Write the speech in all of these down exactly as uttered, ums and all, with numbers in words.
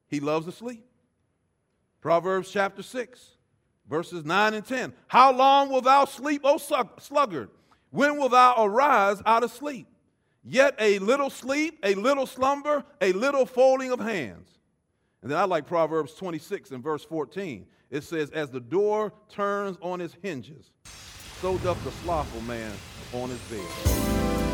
he loves to sleep. Proverbs chapter six, verses nine and ten. How long wilt thou sleep, O sluggard? When wilt thou arise out of sleep? Yet a little sleep, a little slumber, a little folding of hands. And then I like Proverbs twenty-six and verse fourteen. It says, as the door turns on its hinges, so doth the slothful man on his bed.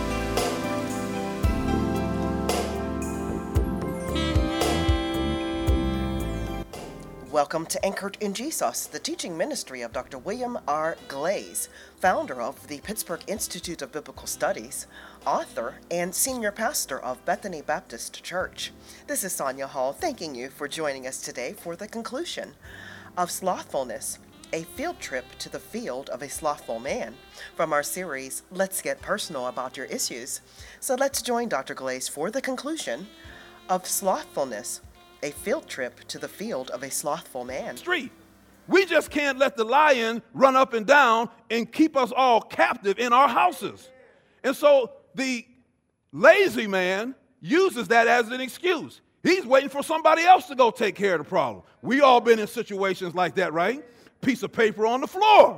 Welcome to Anchored in Jesus, the teaching ministry of Doctor William R. Glaze, founder of the Pittsburgh Institute of Biblical Studies, author, and senior pastor of Bethany Baptist Church. This is Sonia Hall thanking you for joining us today for the conclusion of Slothfulness, a field trip to the field of a slothful man, from our series, Let's Get Personal About Your Issues. So let's join Doctor Glaze for the conclusion of Slothfulness, a field trip to the field of a slothful man. Street. We just can't let the lion run up and down and keep us all captive in our houses. And so the lazy man uses that as an excuse. He's waiting for somebody else to go take care of the problem. We all been in situations like that, right? Piece of paper on the floor.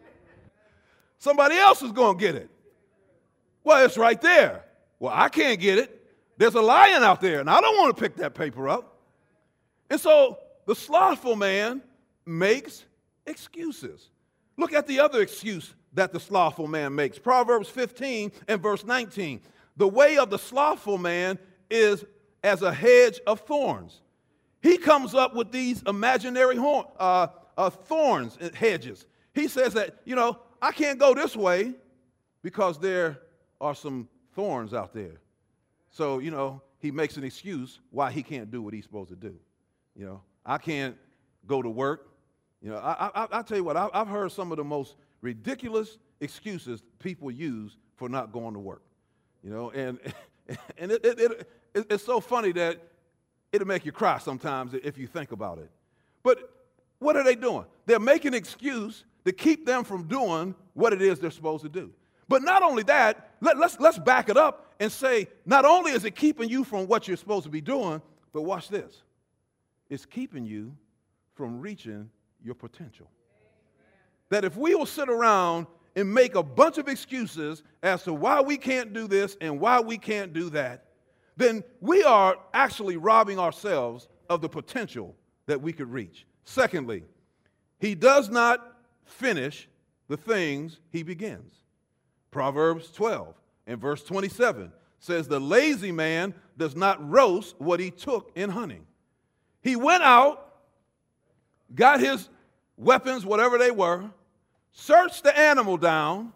Somebody else is going to get it. Well, it's right there. Well, I can't get it. There's a lion out there, and I don't want to pick that paper up. And so the slothful man makes excuses. Look at the other excuse that the slothful man makes. Proverbs fifteen and verse nineteen. The way of the slothful man is as a hedge of thorns. He comes up with these imaginary horn, uh, uh, thorns and hedges. He says that, you know, I can't go this way because there are some thorns out there. So, you know, he makes an excuse why he can't do what he's supposed to do. You know, I can't go to work. You know, I, I, I tell you what, I, I've heard some of the most ridiculous excuses people use for not going to work. You know, and and it, it, it, it, it's so funny that it'll make you cry sometimes if you think about it. But what are they doing? They're making an excuse to keep them from doing what it is they're supposed to do. But not only that, let, let's, let's back it up and say, not only is it keeping you from what you're supposed to be doing, but watch this. It's keeping you from reaching your potential. That if we will sit around and make a bunch of excuses as to why we can't do this and why we can't do that, then we are actually robbing ourselves of the potential that we could reach. Secondly, he does not finish the things he begins. Proverbs twelve and verse twenty-seven says, the lazy man does not roast what he took in hunting. He went out, got his weapons, whatever they were, searched the animal down,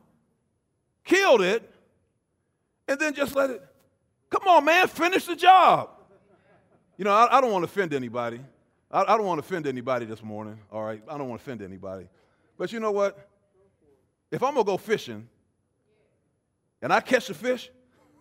killed it, and then just let it, come on, man, finish the job. You know, I, I don't want to offend anybody. I, I don't want to offend anybody this morning, all right? I don't want to offend anybody. But you know what? If I'm going to go fishing and I catch a fish,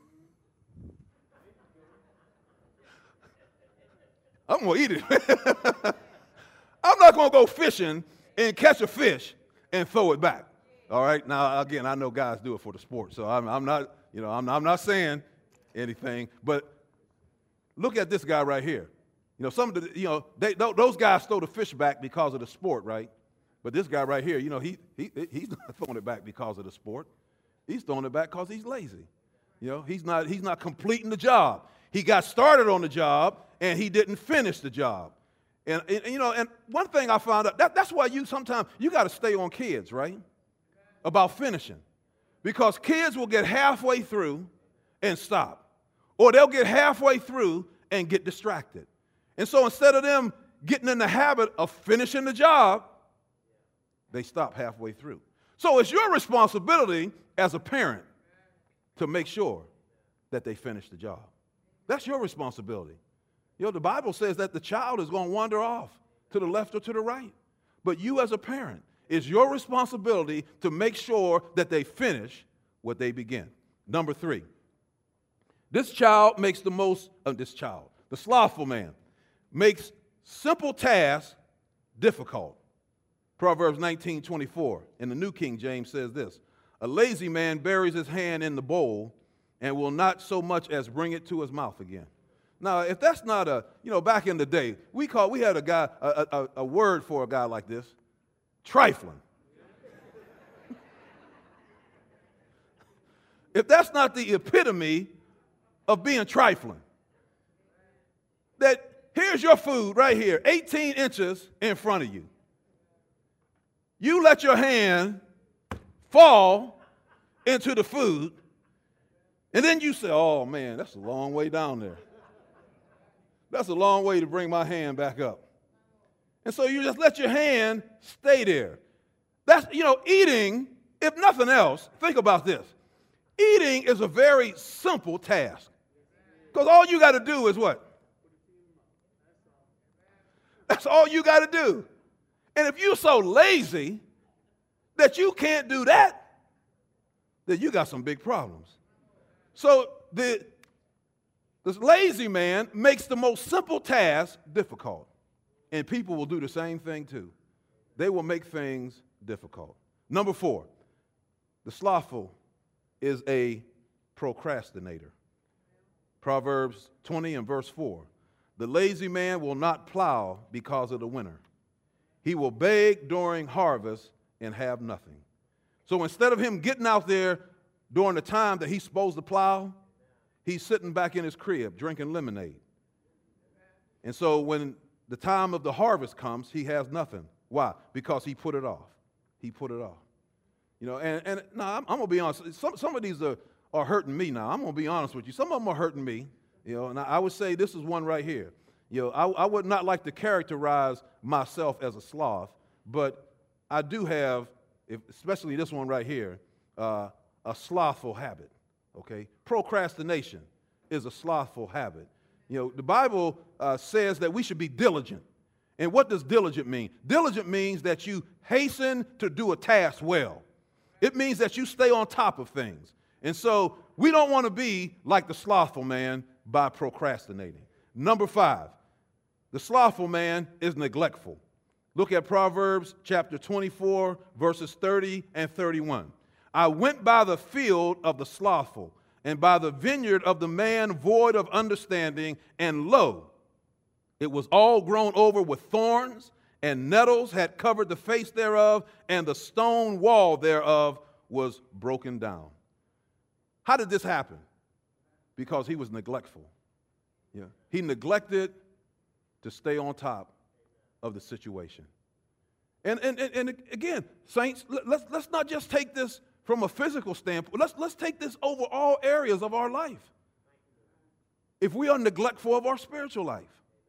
I'm going to eat it. I'm not going to go fishing and catch a fish and throw it back. All right? Now, again, I know guys do it for the sport, so I'm, I'm not, you know, I'm, I'm not saying anything. But look at this guy right here. You know, some of the, you know, they, those guys throw the fish back because of the sport, right? But this guy right here, you know, he, he he's not throwing it back because of the sport. He's throwing it back because he's lazy. You know, he's not he's not completing the job. He got started on the job, and he didn't finish the job. And, and you know, and one thing I found out, that, that's why you sometimes, you got to stay on kids, right? About finishing. Because kids will get halfway through and stop. Or they'll get halfway through and get distracted. And so instead of them getting in the habit of finishing the job, they stop halfway through. So it's your responsibility as a parent to make sure that they finish the job. That's your responsibility. You know, the Bible says that the child is going to wander off to the left or to the right. But you as a parent, it's your responsibility to make sure that they finish what they begin. Number three, this child makes the most of this child. The slothful man makes simple tasks difficult. Proverbs nineteen twenty-four in the New King James says this, a lazy man buries his hand in the bowl and will not so much as bring it to his mouth again. Now, if that's not a, you know, back in the day, we call, we had a guy, a, a, a word for a guy like this, trifling. If that's not the epitome of being trifling, that here's your food right here, eighteen inches in front of you. You let your hand fall into the food, and then you say, oh man, that's a long way down there. That's a long way to bring my hand back up. And so you just let your hand stay there. That's, you know, eating, if nothing else, think about this. Eating is a very simple task. Because all you got to do is what? That's all you got to do. And if you're so lazy that you can't do that, then you got some big problems. So the, this lazy man makes the most simple task difficult. And people will do the same thing too. They will make things difficult. Number four, the slothful is a procrastinator. Proverbs twenty and verse four. The lazy man will not plow because of the winter. He will beg during harvest and have nothing. So instead of him getting out there during the time that he's supposed to plow, he's sitting back in his crib drinking lemonade. And so when the time of the harvest comes, he has nothing. Why? Because he put it off. He put it off. You know, and, and no, I'm, I'm going to be honest. Some, some of these are, are hurting me now. I'm going to be honest with you. Some of them are hurting me. You know, and I, I would say this is one right here. You know, I, I would not like to characterize myself as a sloth, but I do have, if, especially this one right here, uh, a slothful habit. Okay, procrastination is a slothful habit. You know, the Bible uh, says that we should be diligent. And what does diligent mean? Diligent means that you hasten to do a task well. It means that you stay on top of things. And so we don't want to be like the slothful man by procrastinating. Number five, the slothful man is neglectful. Look at Proverbs chapter twenty-four, verses thirty and thirty-one. I went by the field of the slothful, and by the vineyard of the man void of understanding, and lo, it was all grown over with thorns, and nettles had covered the face thereof, and the stone wall thereof was broken down. How did this happen? Because he was neglectful. Yeah. He neglected to stay on top of the situation. And, and, and, and again, saints, let's, let's not just take this from a physical standpoint. Let's, let's take this over all areas of our life. If we are neglectful of our spiritual life,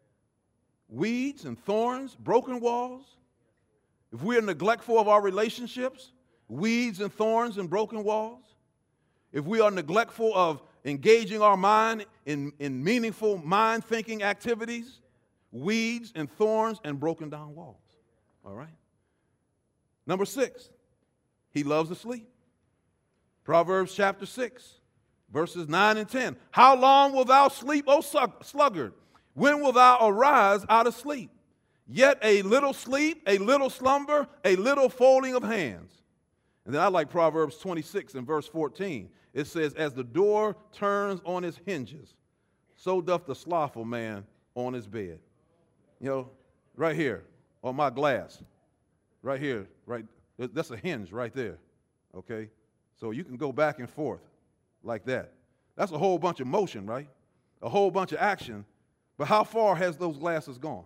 weeds and thorns, broken walls. If we are neglectful of our relationships, weeds and thorns and broken walls. If we are neglectful of engaging our mind in, in meaningful mind-thinking activities, weeds and thorns and broken down walls. All right? Number six, he loves to sleep. Proverbs chapter six, verses nine and ten. How long wilt thou sleep, O sluggard? When wilt thou arise out of sleep? Yet a little sleep, a little slumber, a little folding of hands. And then I like Proverbs twenty-six and verse fourteen. It says, as the door turns on its hinges, so doth the slothful man on his bed. You know, right here on my glass, right here, right, that's a hinge right there, okay? So you can go back and forth like that. That's a whole bunch of motion, right? A whole bunch of action. But how far has those glasses gone?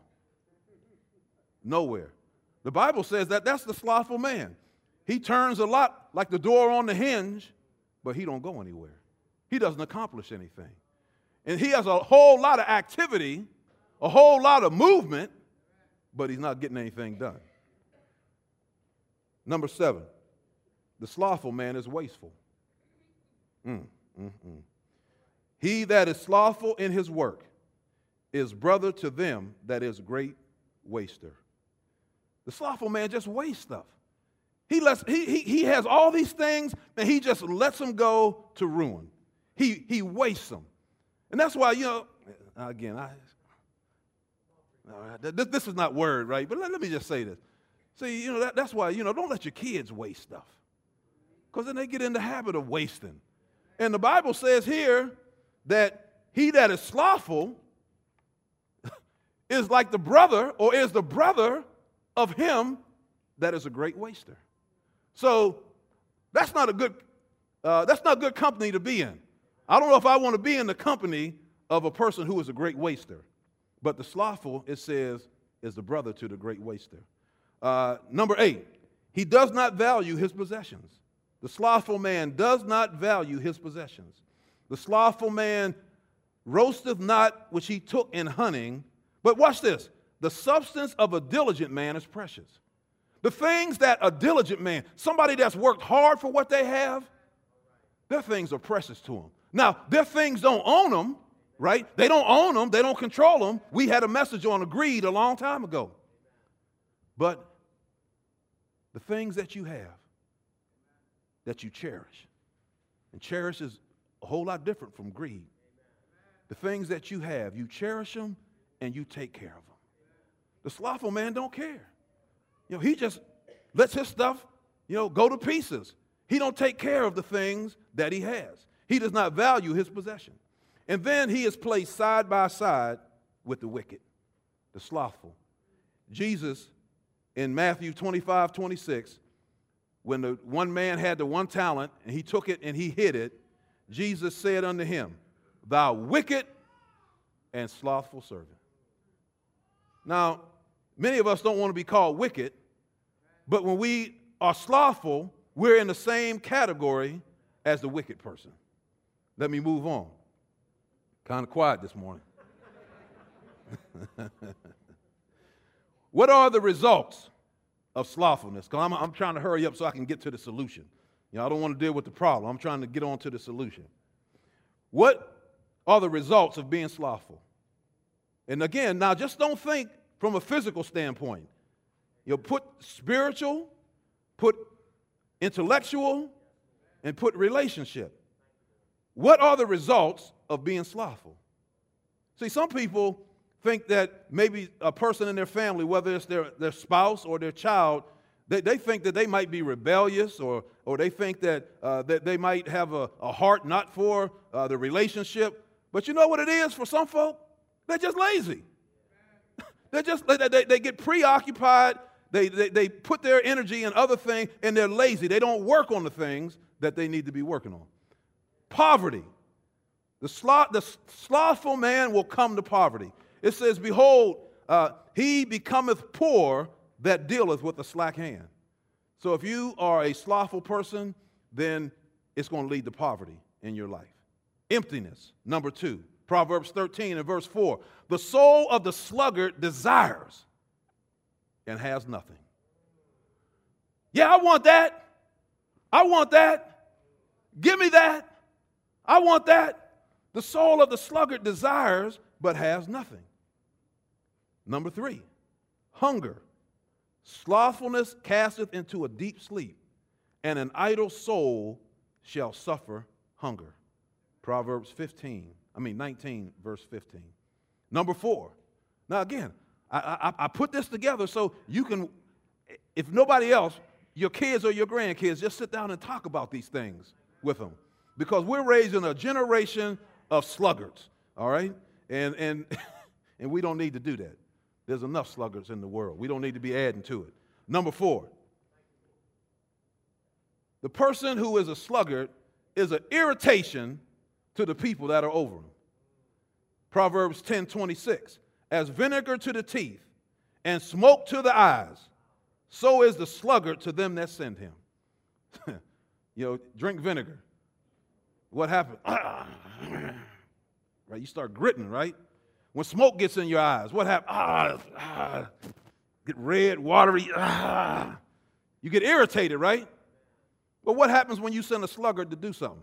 Nowhere. The Bible says that that's the slothful man. He turns a lot like the door on the hinge, but he don't go anywhere. He doesn't accomplish anything. And he has a whole lot of activity, a whole lot of movement, but he's not getting anything done. Number seven, the slothful man is wasteful. Mm, mm, mm. He that is slothful in his work is brother to them that is great waster. The slothful man just wastes stuff. He, lets, he, he, he has all these things, and he just lets them go to ruin. He, he wastes them. And that's why, you know, again, I, all right, this, this is not word, right? But let, let me just say this. See, you know, that, that's why, you know, don't let your kids waste stuff. Because then they get in the habit of wasting. And the Bible says here that he that is slothful is like the brother, or is the brother of him that is a great waster. So that's not a good, uh, that's not good company to be in. I don't know if I want to be in the company of a person who is a great waster. But the slothful, it says, is the brother to the great waster. Uh, number eight, he does not value his possessions. The slothful man does not value his possessions. The slothful man roasteth not which he took in hunting. But watch this. The substance of a diligent man is precious. The things that a diligent man, somebody that's worked hard for what they have, their things are precious to them. Now, their things don't own them, right? They don't own them. They don't control them. We had a message on greed a long time ago. But the things that you have, that you cherish, and cherish is a whole lot different from greed. The things that you have, you cherish them and you take care of them. The slothful man don't care. You know, he just lets his stuff, you know, go to pieces. He don't take care of the things that he has. He does not value his possession. And then he is placed side by side with the wicked, the slothful. Jesus, in Matthew twenty-five, twenty-six, when the one man had the one talent and he took it and he hid it, Jesus said unto him, thou wicked and slothful servant. Now, many of us don't want to be called wicked, but when we are slothful, we're in the same category as the wicked person. Let me move on. Kind of quiet this morning. What are the results of slothfulness? Because I'm, I'm trying to hurry up so I can get to the solution. You know, I don't want to deal with the problem. I'm trying to get on to the solution. What are the results of being slothful? And again, now just don't think from a physical standpoint. You know, put spiritual, put intellectual, and put relationship. What are the results of being slothful? See, some people think that maybe a person in their family, whether it's their, their spouse or their child, they, they think that they might be rebellious, or, or they think that, uh, that they might have a, a heart not for uh, the relationship. But you know what it is for some folk? They're just lazy. They're just, they, they, they get preoccupied. They, they, they put their energy in other things, and they're lazy. They don't work on the things that they need to be working on. Poverty. The, sloth, the slothful man will come to poverty. It says, behold, uh, he becometh poor that dealeth with a slack hand. So if you are a slothful person, then it's going to lead to poverty in your life. Emptiness, number two. Proverbs thirteen and verse four. The soul of the sluggard desires and has nothing. Yeah, I want that. I want that. Give me that. I want that. The soul of the sluggard desires but has nothing. Number three, hunger. Slothfulness casteth into a deep sleep, and an idle soul shall suffer hunger. Proverbs fifteen, I mean nineteen, verse fifteen. Number four. Now again, I, I, I put this together so you can, if nobody else, your kids or your grandkids, just sit down and talk about these things with them. Because we're raising a generation of sluggards, all right? And, and, and we don't need to do that. There's enough sluggards in the world. We don't need to be adding to it. Number four, the person who is a sluggard is an irritation to the people that are over him. Proverbs ten twenty-six, as vinegar to the teeth and smoke to the eyes, so is the sluggard to them that send him. You know, drink vinegar. What happens? Right, you start gritting, right? When smoke gets in your eyes, what happens? Ah, ah, get red, watery. Ah. You get irritated, right? But what happens when you send a sluggard to do something?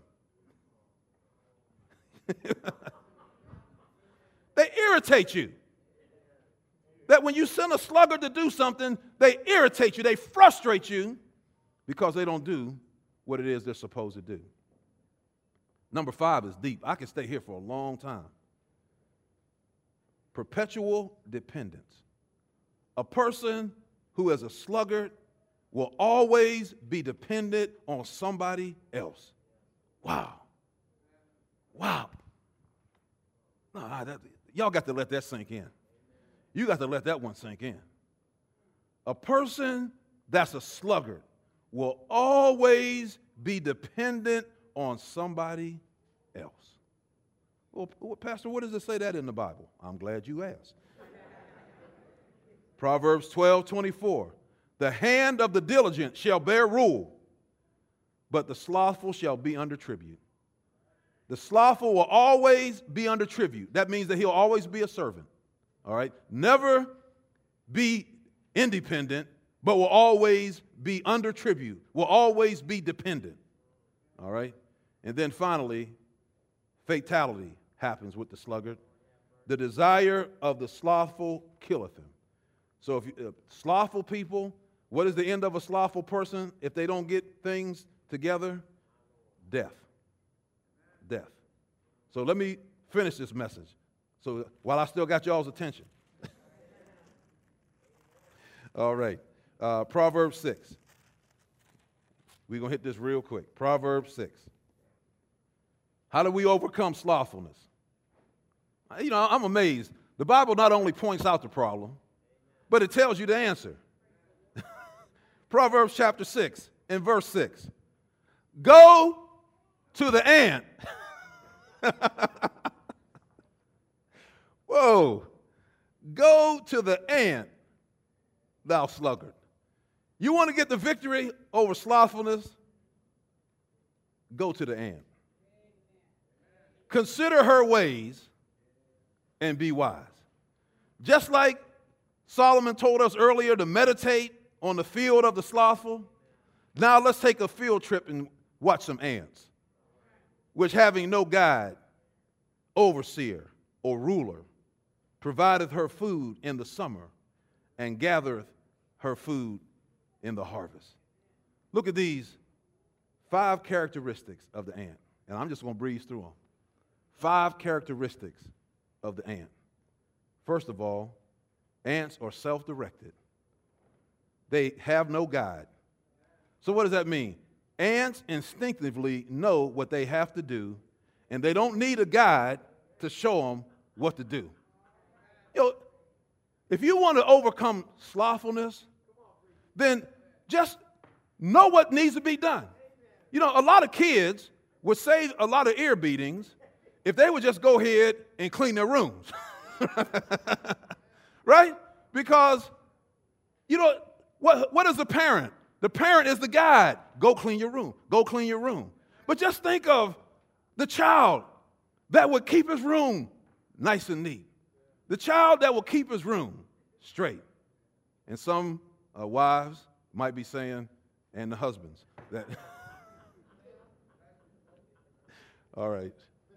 They irritate you. That when you send a sluggard to do something, they irritate you, they frustrate you because they don't do what it is they're supposed to do. Number five is deep. I can stay here for a long time. Perpetual dependence. A person who is a sluggard will always be dependent on somebody else. Wow. Wow. No, that, y'all got to let that sink in. You got to let that one sink in. A person that's a sluggard will always be dependent on somebody else. Well, Pastor, what does it say that in the Bible? I'm glad you asked. Proverbs twelve twenty-four. The hand of the diligent shall bear rule, but the slothful shall be under tribute. The slothful will always be under tribute. That means that he'll always be a servant. All right? Never be independent, but will always be under tribute, will always be dependent. All right? And then finally, fatality happens with the sluggard. The desire of the slothful killeth him. So if you, uh, slothful people, what is the end of a slothful person if they don't get things together? Death. Death. So let me finish this message. So while I still got y'all's attention. All right. Uh, Proverbs six. We're going to hit this real quick. Proverbs six. How do we overcome slothfulness? You know, I'm amazed. The Bible not only points out the problem, but it tells you the answer. Proverbs chapter six and verse six. Go to the ant. Whoa. Go to the ant, thou sluggard. You want to get the victory over slothfulness? Go to the ant. Consider her ways and be wise. Just like Solomon told us earlier to meditate on the field of the slothful, now let's take a field trip and watch some ants, which having no guide, overseer, or ruler, provideth her food in the summer and gathereth her food in the harvest. Look at these five characteristics of the ant, and I'm just going to breeze through them. Five characteristics of the ant. First of all, ants are self-directed. They have no guide. So what does that mean? Ants instinctively know what they have to do, and they don't need a guide to show them what to do. You know, if you want to overcome slothfulness, then just know what needs to be done. You know, a lot of kids would save a lot of ear beatings if they would just go ahead and clean their rooms. Right? Because, you know, what, what is the parent? The parent is the guide. Go clean your room. Go clean your room. But just think of the child that would keep his room nice and neat. The child that will keep his room straight. And some uh, wives might be saying, and the husbands, that. All right.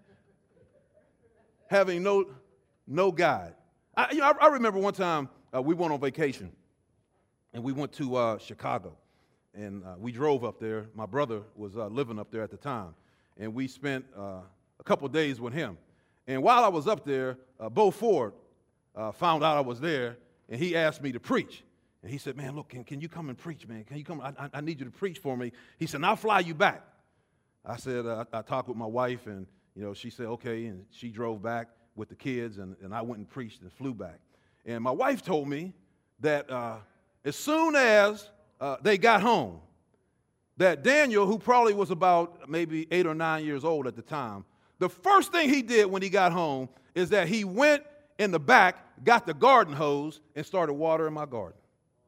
Having no, no guide. I, you know, I, I remember one time uh, we went on vacation, and we went to uh, Chicago. And uh, we drove up there. My brother was uh, living up there at the time. And we spent uh, a couple of days with him. And while I was up there, uh, Bo Ford uh, found out I was there, and he asked me to preach. And he said, man, look, can, can you come and preach, man? Can you come? I, I need you to preach for me. He said, I'll fly you back. I said, uh, I, I talked with my wife, and you know, she said, okay, and she drove back with the kids, and, and I went and preached and flew back. And my wife told me that uh, as soon as Uh, they got home, that Daniel, who probably was about maybe eight or nine years old at the time, the first thing he did when he got home is that he went in the back, got the garden hose, and started watering my garden.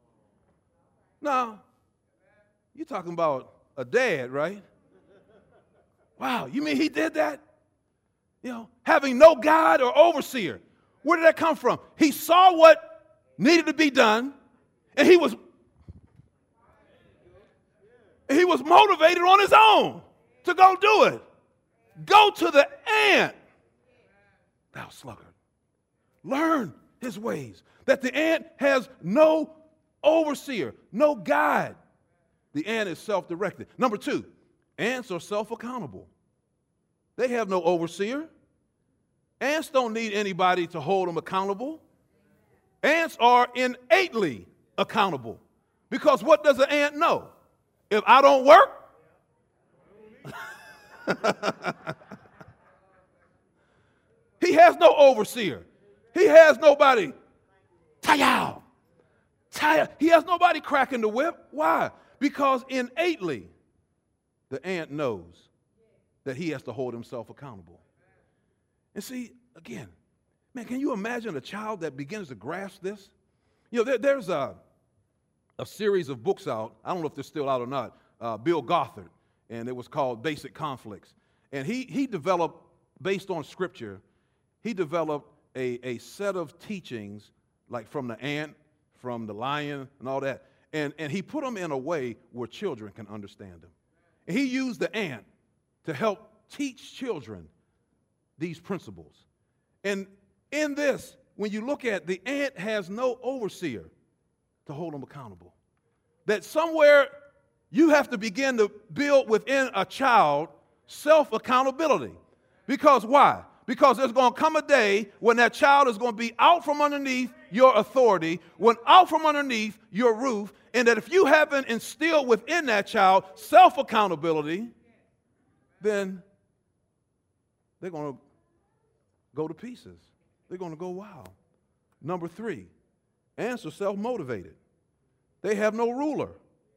Now, you're talking about a dad, right? Wow, you mean he did that? You know, having no guide or overseer. Where did that come from? He saw what needed to be done, and he was He was motivated on his own to go do it. Go to the ant, thou sluggard. Learn his ways. That the ant has no overseer, no guide. The ant is self-directed. Number two, ants are self-accountable. They have no overseer. Ants don't need anybody to hold them accountable. Ants are innately accountable. Because what does an ant know? If I don't work, he has no overseer. He has nobody Tayow. Tayow. He has nobody cracking the whip. Why? Because innately, the ant knows that he has to hold himself accountable. And see, again, man, can you imagine a child that begins to grasp this? You know, there, there's a, a series of books out. I don't know if they're still out or not. Uh, Bill Gothard, and it was called Basic Conflicts. And he, he developed, based on Scripture, he developed a, a set of teachings, like from the ant, from the lion, and all that. And, and he put them in a way where children can understand them. And he used the ant to help teach children these principles. And in this, when you look at the ant has no overseer to hold them accountable. That somewhere you have to begin to build within a child self-accountability. Because why? Because there's going to come a day when that child is going to be out from underneath your authority, when out from underneath your roof, and that if you haven't instilled within that child self-accountability, then they're going to go to pieces. They're going to go wild. Number three, ants are self-motivated. They have no ruler.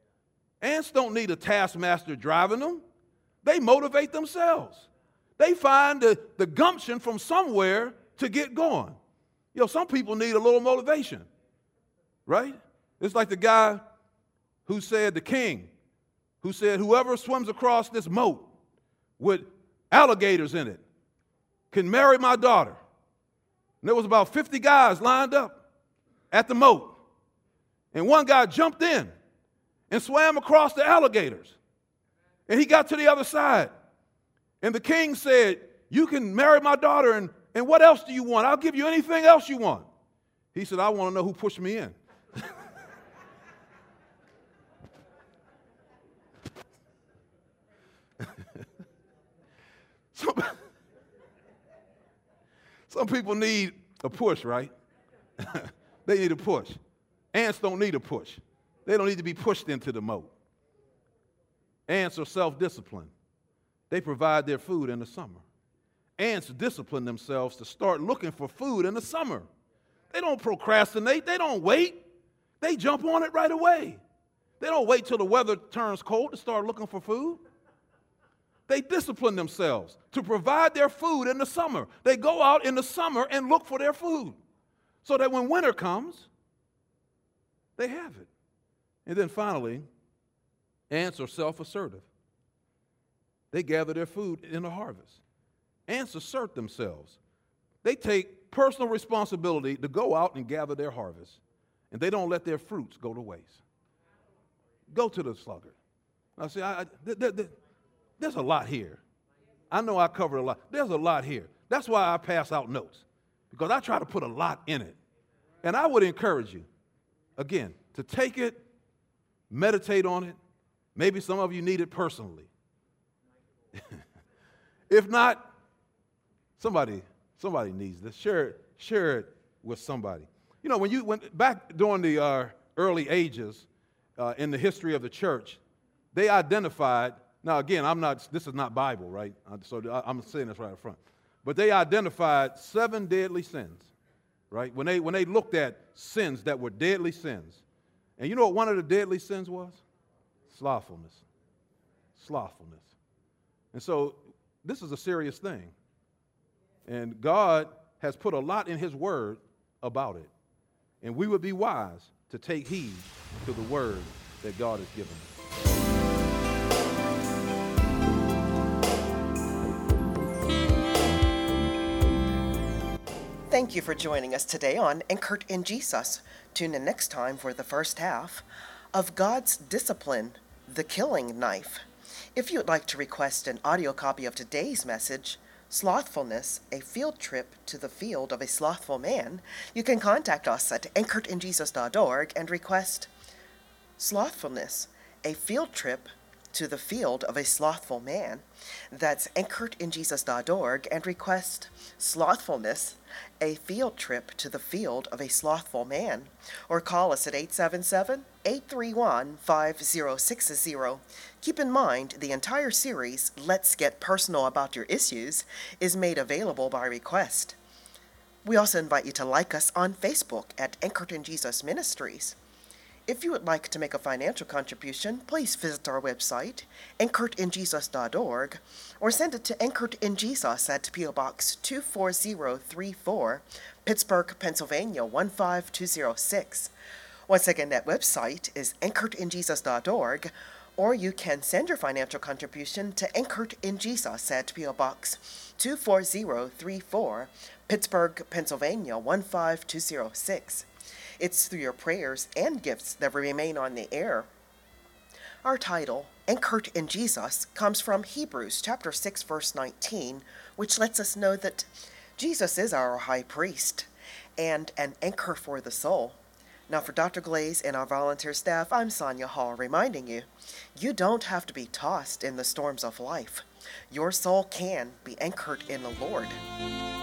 Ants don't need a taskmaster driving them. They motivate themselves. They find the, the gumption from somewhere to get going. You know, some people need a little motivation, right? It's like the guy who said, the king, who said, whoever swims across this moat with alligators in it can marry my daughter. And there was about fifty guys lined up at the moat. And one guy jumped in and swam across the alligators. And he got to the other side. And the king said, you can marry my daughter, and, and what else do you want? I'll give you anything else you want. He said, I want to know who pushed me in. some, some people need a push, right? They need a push. Ants don't need a push. They don't need to be pushed into the moat. Ants are self-disciplined. They provide their food in the summer. Ants discipline themselves to start looking for food in the summer. They don't procrastinate. They don't wait. They jump on it right away. They don't wait till the weather turns cold to start looking for food. They discipline themselves to provide their food in the summer. They go out in the summer and look for their food so that when winter comes, they have it. And then finally, ants are self-assertive. They gather their food in the harvest. Ants assert themselves. They take personal responsibility to go out and gather their harvest, and they don't let their fruits go to waste. Go to the sluggard. Now, see, I, I, th- th- th- there's a lot here. I know I covered a lot. There's a lot here. That's why I pass out notes, because I try to put a lot in it. And I would encourage you, again, to take it, meditate on it. Maybe some of you need it personally. If not, somebody somebody needs this. Share it, share it with somebody. You know, when you went back during the uh, early ages uh, in the history of the church, they identified. Now, again, I'm not. This is not Bible, right? So I'm saying this right up front. But they identified seven deadly sins, right? When they when they looked at sins that were deadly sins, and you know what one of the deadly sins was? Slothfulness. Slothfulness. And so this is a serious thing. And God has put a lot in His Word about it. And we would be wise to take heed to the Word that God has given us. Thank you for joining us today on Anchored in Jesus. Tune in next time for the first half of God's Discipline, the Killing Knife. If you would like to request an audio copy of today's message, Slothfulness, a Field Trip to the Field of a Slothful Man, you can contact us at anchored in jesus dot org and request Slothfulness, a Field Trip to the Field of a Slothful Man. That's anchored in jesus dot org and request Slothfulness, a Field Trip to the Field of a Slothful Man. Or call us at eight seven seven, eight three one, five zero six zero. Keep in mind, the entire series, Let's Get Personal About Your Issues, is made available by request. We also invite you to like us on Facebook at Anchored in Jesus Ministries. If you would like to make a financial contribution, please visit our website, anchored in jesus dot org, or send it to Anchored in Jesus at P O Box two four zero three four, Pittsburgh, Pennsylvania one five two zero six. Once again, that website is anchored in jesus dot org, or you can send your financial contribution to Anchored in Jesus at P O Box two four zero three four, Pittsburgh, Pennsylvania one five two zero six. It's through your prayers and gifts that we remain on the air. Our title, Anchored in Jesus, comes from Hebrews chapter six, verse nineteen, which lets us know that Jesus is our high priest and an anchor for the soul. Now for Doctor Glaze and our volunteer staff, I'm Sonia Hall, reminding you, you don't have to be tossed in the storms of life. Your soul can be anchored in the Lord.